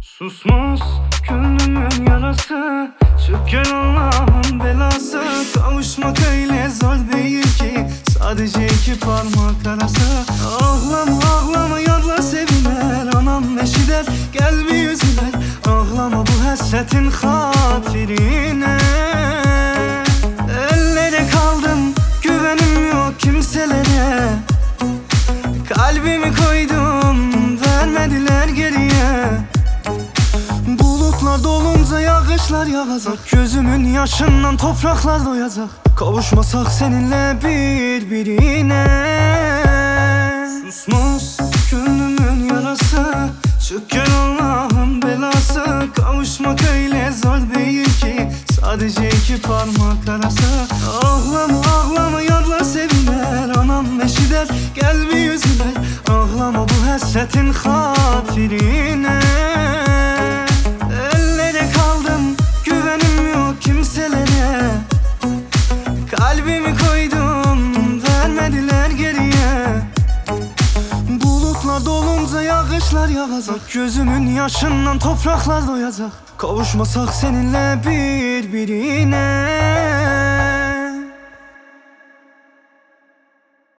Susmaz gönlümün yarası, çık gel Allah'ın belası. Kavuşmak öyle zor değil ki, sadece iki parmak arası. Ağlama ağlama yarla seviler, anam neşi der gel bir yüzüler. Ağlama bu hasretin hatirine. Ellere kaldım, güvenim yok kimselere. Kalbimi koydum, vermediler geriye. Bulutlar dolunca yağışlar yağacak, gözümün yaşından topraklar doyacak. Kavuşmasak seninle birbirine. Susmaz gönlümün yarası, çık gel Allah'ın belası. Kavuşmak öyle zor değil ki, sadece iki parmak arası. Ağlama ağlama yarla seviler, anam neşi der gel bir yüzüler. Ağlama bu hasretin hatirine. Ellere kaldım, güvenim yok kimselere. Kalbimi koydum, vermediler geriye. Bulutlar dolunca yağışlar yağacak, gözümün yaşından topraklar doyacak. Kavuşmasak seninle birbirine.